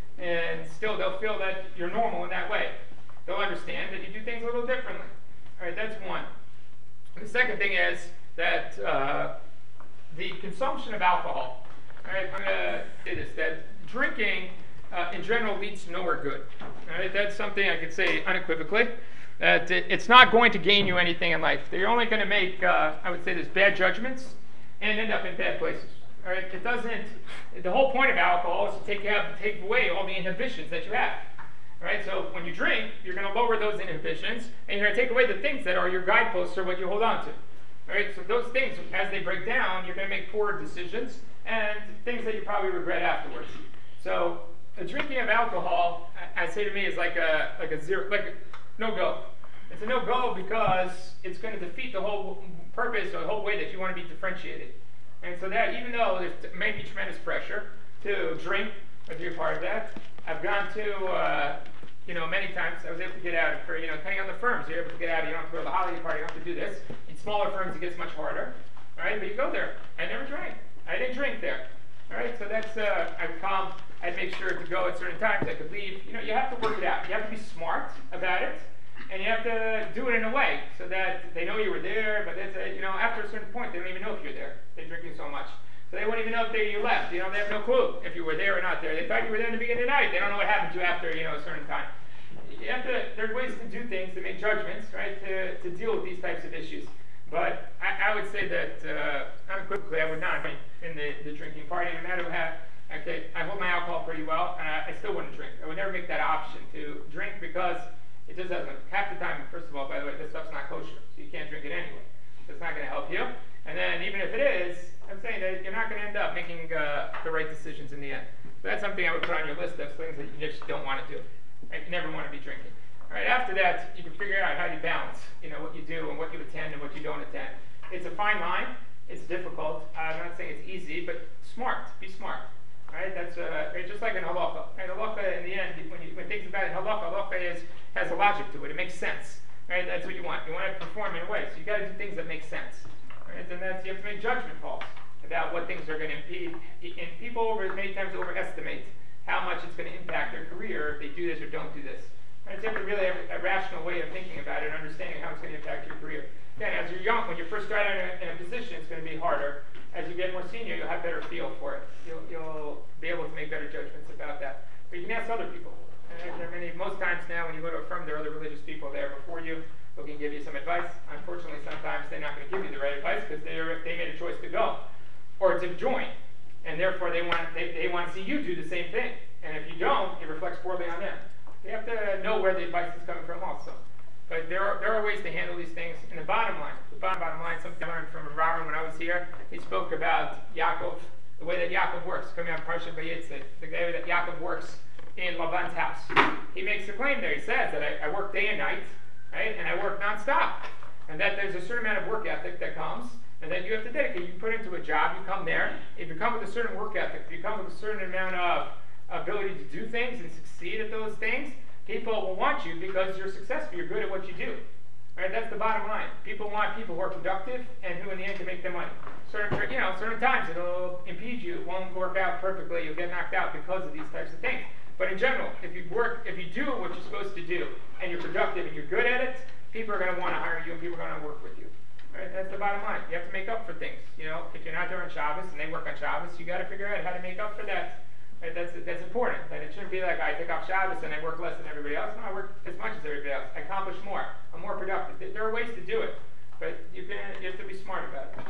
and still they'll feel that you're normal in that way. They'll understand that you do things a little differently. All right, that's one. The second thing is that uh, the consumption of alcohol. All right, I'm going to say this, that drinking uh, in general leads to nowhere good. All right, that's something I could say unequivocally, that it, it's not going to gain you anything in life. You're only going to make, uh, I would say, this bad judgments and end up in bad places. All right, it doesn't, the whole point of alcohol is to take, out, take away all the inhibitions that you have. All right, so when you drink, you're going to lower those inhibitions, and you're going to take away the things that are your guideposts or what you hold on to. All right, so those things, as they break down, you're going to make poor decisions and things that you probably regret afterwards. So the drinking of alcohol, I, I say to me, is like a like a zero, like a no-go. It's a no-go because it's going to defeat the whole purpose or the whole way that you want to be differentiated. And so that even though there may be tremendous pressure to drink or to be a part of that, I've gone to, uh, you know, many times I was able to get out for, you know, depending on the firms, you're able to get out. You don't have to go to the holiday party, you don't have to do this. In smaller firms, it gets much harder, right? But you go there. I never drank. I didn't drink there. All right, so that's, uh, I'd come, I'd make sure to go at certain times. I could leave. You know, you have to work it out. You have to be smart about it, and you have to do it in a way so that they know you were there. But that's, a, you know, after a certain point, they don't even know if you're there. They're drinking so much. So they won't even know if they, you left. You know, they have no clue if you were there or not there. They thought you were there in the beginning of the night. They don't know what happened to you after, you know, a certain time. You have to, there are ways to do things, to make judgments, right, to, to deal with these types of issues. But I, I would say that uh, unequivocally, I would not be in the, the drinking party, no matter how. Okay, I hold my alcohol pretty well, and I, I still wouldn't drink. I would never make that option to drink because it just doesn't. Half the time, first of all, by the way, this stuff's not kosher, so you can't drink it anyway. It's not going to help you. And then even if it is, I'm saying that you're not going to end up making uh, the right decisions in the end. So that's something I would put on your list of things that you just don't want to do. Right? You never want to be drinking. All right, after that, you can figure out how you balance, you know, what you do and what you attend and what you don't attend. It's a fine line. It's difficult. I'm not saying it's easy, but smart. Be smart. All right, that's uh, it's just like in halakha. Right, halakha, in the end, when you when things about it, halakha, halakha is has a logic to it. It makes sense. Right, that's what you want. You want to perform in a way, so you got to do things that make sense. Right, and that's you have to make judgment calls about what things are going to impede. And people over many times overestimate how much it's going to impact their career if they do this or don't do this. Right, so you have to really have a rational way of thinking about it and understanding how it's going to impact your career. Again, as you're young, when you first start out in a, in a position, it's going to be harder. As you get more senior, you'll have better feel for it. You'll, you'll be able to make better judgments about that. But you can ask other people. And there are many, most times now, when you go to a firm, there are other religious people there before you who can give you some advice. Unfortunately, sometimes they're not going to give you the right advice because they they made a choice to go or to join, and therefore they want they, they want to see you do the same thing. And if you don't, it reflects poorly on them. You have to know where the advice is coming from also. But there are there are ways to handle these things. And the bottom line, the bottom bottom line, something I learned from Aaron when I was here. He spoke about Yaakov, the way that Yaakov works, coming out of Parshat Vayetzet, the way that Yaakov works in Laban's house. He makes a claim there. He says that I, I work day and night, right, and I work nonstop, and that there's a certain amount of work ethic that comes, and that you have to dedicate. You put into a job, you come there. If you come with a certain work ethic, if you come with a certain amount of ability to do things and succeed at those things, people will want you because you're successful. You're good at what you do. Right? That's the bottom line. People want people who are productive and who, in the end, can make them money. Certain, you know, certain times it'll impede you. It won't work out perfectly. You'll get knocked out because of these types of things. But in general, if you work, if you do what you're supposed to do, and you're productive and you're good at it, people are going to want to hire you and people are going to work with you. Right? That's the bottom line. You have to make up for things. You know, if you're not there on Shabbos and they work on Shabbos, you got to figure out how to make up for that. Right? That's that's important. That it shouldn't be like I take off Shabbos and I work less than everybody else. No, I work as much as everybody else. I accomplish more. I'm more productive. There are ways to do it, but you can you have to be smart about it.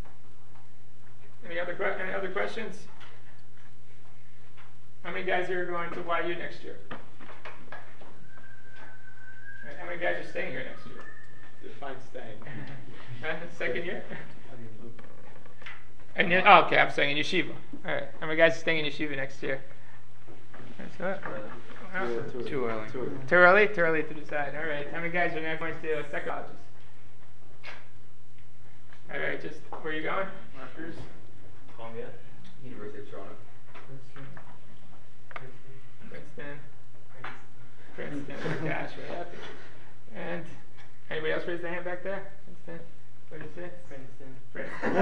Any other any other questions? How many guys here are going to Y U next year? Right, how many guys are staying here next year? Define staying. Second year? And you, oh, okay, I'm staying in yeshiva. All right. How many guys are staying in yeshiva next year? That's it. Too, too, Too early. Too early. Too early? Too early to decide. All right. How many guys are now going to second colleges? All right. Just where are you going? Rutgers. Columbia. University of Toronto. Princeton. Princeton. Oh, gosh, we're happy. And anybody else raise their hand back there? Princeton. What did you say? Princeton. Princeton.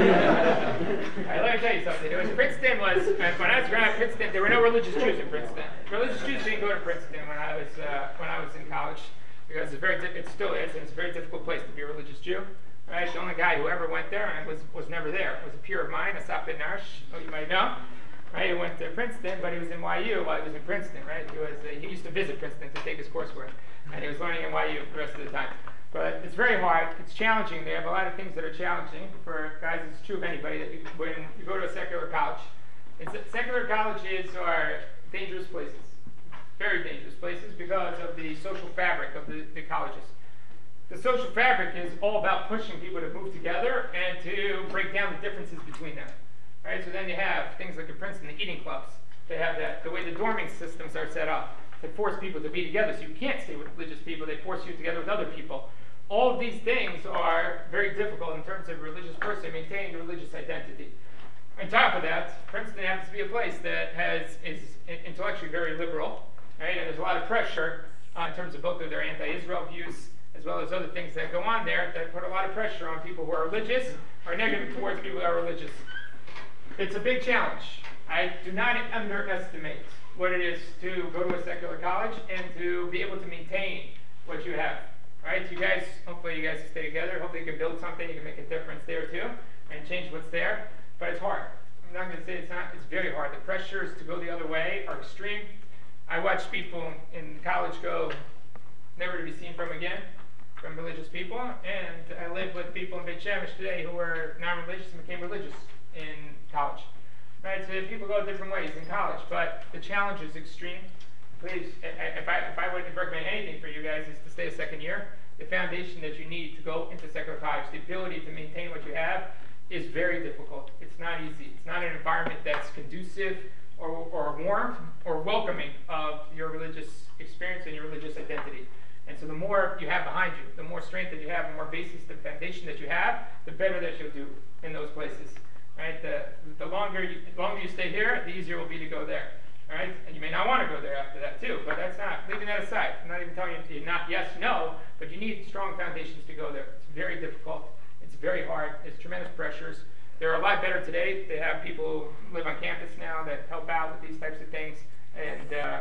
All right, let me tell you something. It was Princeton was when I was growing up. Princeton, there were no religious Jews in Princeton. Religious Jews didn't go to Princeton when I was uh, when I was in college because it's very di- it still is, and it's a very difficult place to be a religious Jew. Right? The only guy who ever went there and was was never there was a peer of mine, Asaf Ben Narsh, who you might know. Right? He went to Princeton, but he was in Y U while he was in Princeton. Right? He was uh, he used to visit Princeton to take his coursework, and he was learning in Y U the rest of the time. But it's very hard. It's challenging. They have a lot of things that are challenging for guys. It's true of anybody that you, when you go to a secular college. It's, secular colleges are dangerous places, very dangerous places because of the social fabric of the, the colleges. The social fabric is all about pushing people to move together and to break down the differences between them. Right? So then you have things like at Princeton, the eating clubs. They have that. The way the dorming systems are set up to force people to be together, so you can't stay with religious people. They force you together with other people. All of these things are very difficult in terms of a religious person maintaining a religious identity. On top of that, Princeton happens to be a place that has is intellectually very liberal, right? And there's a lot of pressure uh, in terms of both of their anti-Israel views as well as other things that go on there that put a lot of pressure on people who are religious or negative towards people who are religious. It's a big challenge. I do not underestimate what it is to go to a secular college and to be able to maintain what you have. Right? You guys, hopefully you guys stay together. Hopefully you can build something. You can make a difference there too and change what's there. But it's hard. I'm not going to say it's not. It's very hard. The pressures to go the other way are extreme. I watch people in college go never to be seen from again, from religious people. And I live with people in Beit Shemesh today who were non-religious and became religious in college. Right? So people go different ways in college. But the challenge is extreme. Please, if I, if I would recommend anything for you guys is to stay a second year. The foundation that you need to go into secular college, the ability to maintain what you have, is very difficult. It's not easy. It's not an environment that's conducive or, or warm or welcoming of your religious experience and your religious identity. And so the more you have behind you, the more strength that you have, the more basis, the foundation that you have, the better that you'll do in those places. Right? The, the longer you, the longer you stay here, the easier it will be to go there. All right? And you may not want to go there after that too, but that's not, leaving that aside. I'm not even telling you to not yes, no, but you need strong foundations to go there. It's very difficult. It's very hard. It's tremendous pressures. They're a lot better today. They have people who live on campus now that help out with these types of things and uh,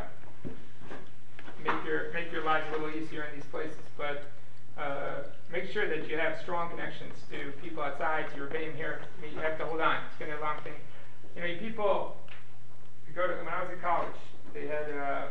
make your make your lives a little easier in these places. But uh, make sure that you have strong connections to people outside, to your Rebbeim here. I mean, you have to hold on. It's going to be a long thing. You know, you people... Go to, when I was in college, they had uh,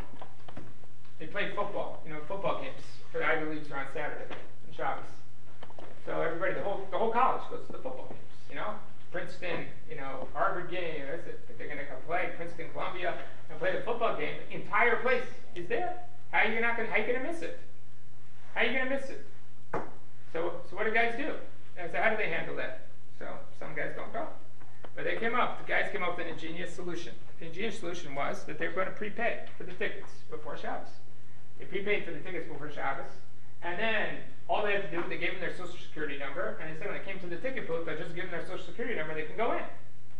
they played football, you know, football games for the Ivy Leagues are on Saturday and Shabbos. So everybody, the whole the whole college goes to the football games, you know. Princeton, you know, Harvard game, that's it. If they're going to come play Princeton, Columbia, and play the football game, the entire place is there. How are you not going? How are you going to miss it? How are you going to miss it? So, so what do guys do? And so how do they handle that? So some guys don't go. But they came up, the guys came up with an ingenious solution. The ingenious solution was that they were going to prepay for the tickets before Shabbos. They prepaid for the tickets before Shabbos, and then all they had to do, they gave them their social security number, and they said when they came to the ticket booth, they'll just give them their social security number, they can go in.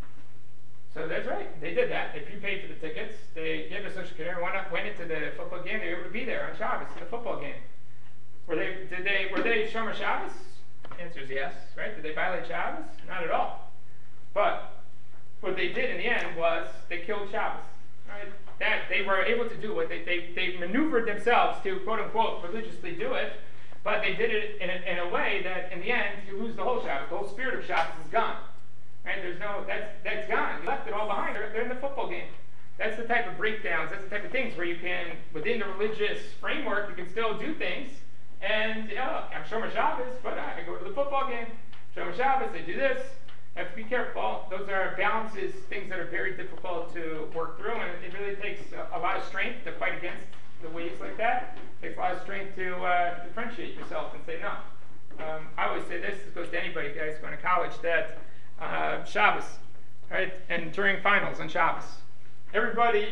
So that's right, they did that. They prepaid for the tickets, they gave their social security number, went, up, went into the football game, they were able to be there on Shabbos in the football game. Were they, did they, were they Shomer Shabbos? The answer is yes, right? Did they violate Shabbos? Not at all. But what they did in the end was they killed Shabbos. Right? That they were able to do what they, they they maneuvered themselves to quote unquote religiously do it, but they did it in a, in a way that in the end you lose the whole Shabbos. The whole spirit of Shabbos is gone. Right? There's no that's that's gone. You left it all behind. They're, they're in the football game. That's the type of breakdowns. That's the type of things where you can, within the religious framework, you can still do things. And yeah, I'm Shomer Shabbos, but I go to the football game. Shomer Shabbos, they do this. Have to be careful. Those are balances, things that are very difficult to work through, and it really takes a, a lot of strength to fight against the ways like that. It takes a lot of strength to uh, differentiate yourself and say no. Um, I always say this, this goes to anybody, guys, going to college, that uh, Shabbos, right, and during finals on Shabbos, everybody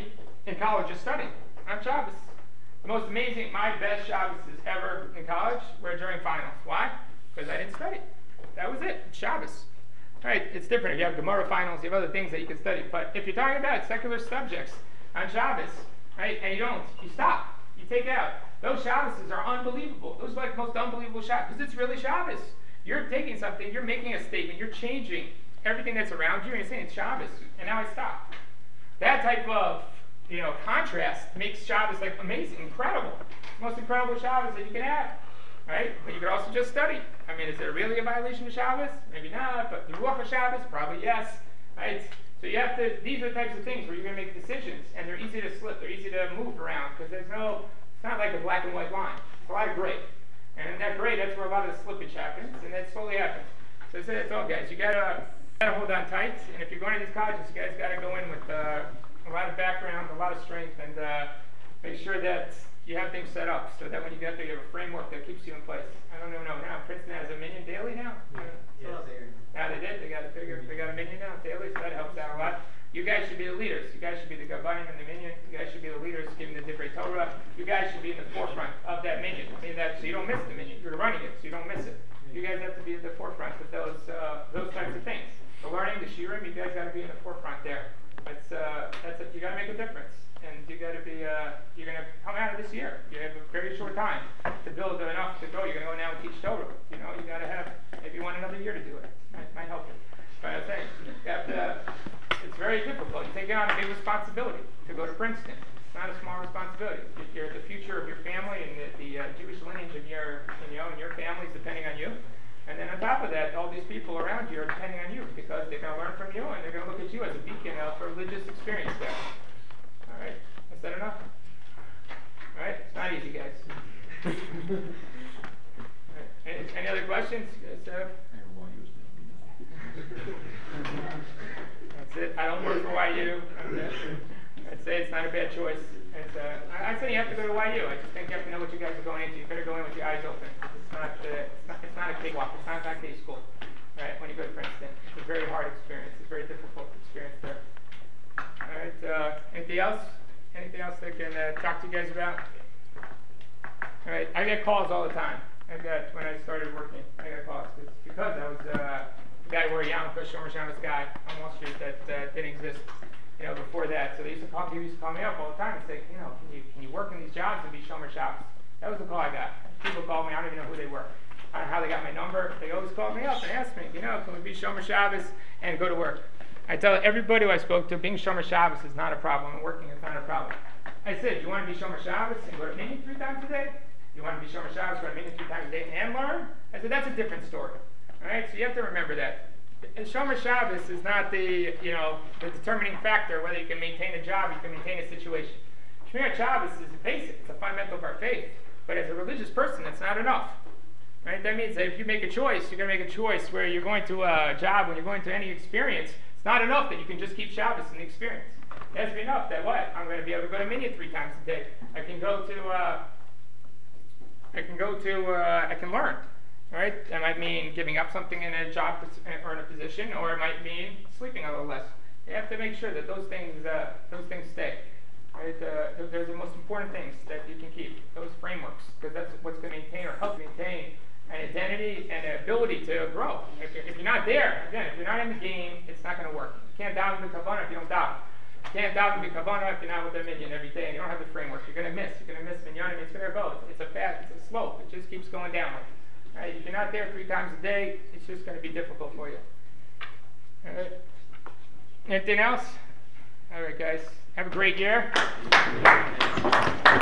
in college just studying on Shabbos. The most amazing, my best Shabbos ever in college were during finals. Why? Because I didn't study. That was it. It's Shabbos. Right? It's different if you have Gemara finals, you have other things that you can study. But if you're talking about secular subjects on Shabbos, right, and you don't, you stop. You take out. Those Shabbos are unbelievable. Those are like the most unbelievable Shabbos because it's really Shabbos. You're taking something, you're making a statement, you're changing everything that's around you, and you're saying it's Shabbos, and now I stop. That type of, you know, contrast makes Shabbos like amazing, incredible. It's the most incredible Shabbos that you can have, right? But you could also just study. I mean, is there really a violation of Shabbos? Maybe not, but the Ruach of Shabbos, probably yes, right? So you have to, these are the types of things where you're going to make decisions, and they're easy to slip, they're easy to move around, because there's no, it's not like a black and white line. It's a lot of gray. And in that gray, that's where a lot of the slippage happens, and that slowly happens. So I said, that's all, guys. You gotta, gotta hold on tight, and if you're going to these colleges, you guys gotta go in with uh, a lot of background, a lot of strength, and uh, make sure that you have things set up so that when you get there, you have a framework that keeps you in place. I don't even know now. Princeton has a minion daily now. Yeah. Yeah. Yeah. Now they did. They got a bigger. They got a minion now daily, so that helps out a lot. You guys should be the leaders. You guys should be the Gavanim and the minion. You guys should be the leaders giving the Divrei Torah. You guys should be in the forefront of that minion. I mean that so you don't miss the minion. You're running it, so you don't miss it. You guys have to be at the forefront of those uh, those types of things. The learning, the shiurim, you guys got to be in the forefront there. That's uh, that's a, you got to make a difference, and you got to be. Uh, you're gonna come out of this year. You have a very short time to build enough to go. You're gonna go now and teach Torah. You know, you got to have maybe one another year to do it. Might, might help you. But I'm saying you have to. It's very difficult. You're taking on a big responsibility to go to Princeton. It's not a small responsibility. You're the future of your family and the, the uh, Jewish lineage of your, you know, and your family's depending on you. And then on top of that, all these people around you are depending on you because they're going to learn from you and they're going to look at you as a beacon of religious experience there. All right? Is that enough? All right? It's not easy, guys. All right. Any, any other questions? Yes, uh, That's it. I don't work for Y U. I'd say it's not a bad choice. It's, uh, I, I'd say you have to go to Y U. I just think you have to know what you guys are going into. You better go in with your eyes open. It's not, uh, it's not, it's not a cakewalk. It's not like day school, right? When you go to Princeton, it's a very hard experience. It's a very difficult experience there. All right. Uh, anything else? Anything else I can uh, talk to you guys about? All right. I get calls all the time. I got when I started working. I got calls it's because I was. Uh, guy where Yarmulke, Shomer Shabbos guy on Wall Street that uh, didn't exist, you know, before that. So they used to call, he used to call me up all the time and say, you know, can you can you work in these jobs and be Shomer Shabbos? That was the call I got. People called me, I don't even know who they were. I don't know how they got my number. They always called me up and asked me, you know, can we be Shomer Shabbos and go to work? I tell everybody who I spoke to, being Shomer Shabbos is not a problem, and working is not a problem. I said, you want to be Shomer Shabbos and go to Minyan three times a day? You want to be Shomer Shabbos, go to Minyan three times a day and learn? I said, that's a different story. All right, so you have to remember that. And Shomer Shabbos is not the, you know, the determining factor whether you can maintain a job, you can maintain a situation. Shmirat Shabbos is basic; it's a fundamental of our faith. But as a religious person, it's not enough. Right? That means that if you make a choice, you're going to make a choice where you're going to a job, when you're going to any experience. It's not enough that you can just keep Shabbos in the experience. It has to be enough that what? I'm going to be able to go to Minyan three times a day. I can go to. Uh, I can go to. Uh, I can learn. Right? That might mean giving up something in a job or in a position, or it might mean sleeping a little less. You have to make sure that those things, uh, those things stay. Right? Uh, they're the most important things that you can keep. Those frameworks, because that's what's going to maintain or help maintain an identity and an ability to grow. If you're, if you're not there, again, if you're not in the game, it's not going to work. You can't daven with kavanah if you don't daven. You can't daven with kavanah if you're not with the minion every day and you don't have the framework. You're going to miss. You're going to miss minyanim. It's going to go. It's a fast. It's a slope. It just keeps going downward. Right? If you're not there three times a day, it's just going to be difficult for you. All right. Anything else? All right, guys. Have a great year.